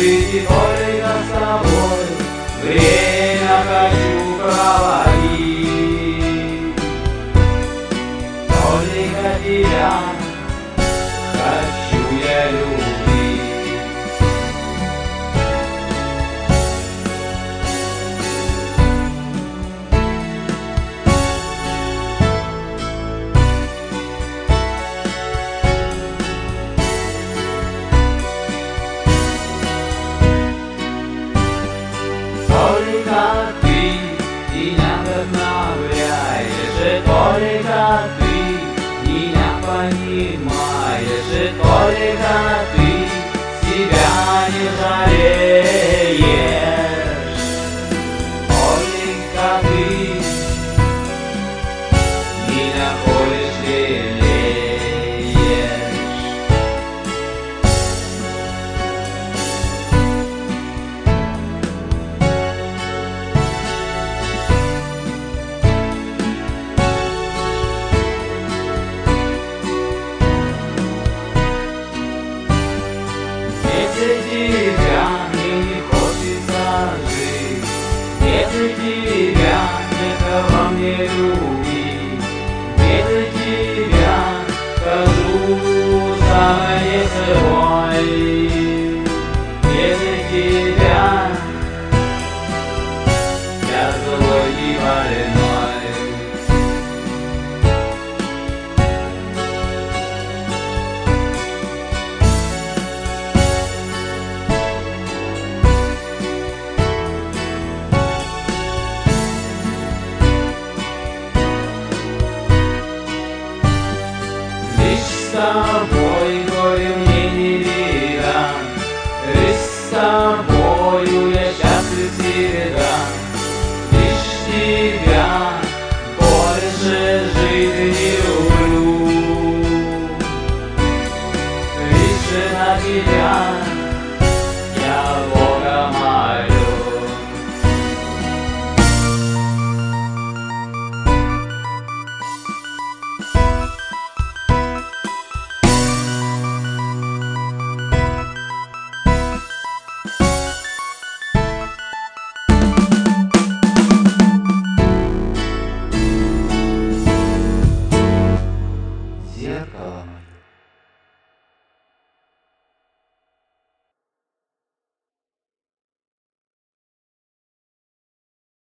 жить и только с тобой время хочу проводить. Только тебя хочу я любить. Только ты меня вдохновляешь, и только ты меня понимаешь, и только ты себя не жалеешь. Только ты меня ходишь лелеешь. Без тебя мне не хочется жить, без тебя некого мне любить, без тебя хожу сам не свой, без тебя я злой и больной. Лишь с тобой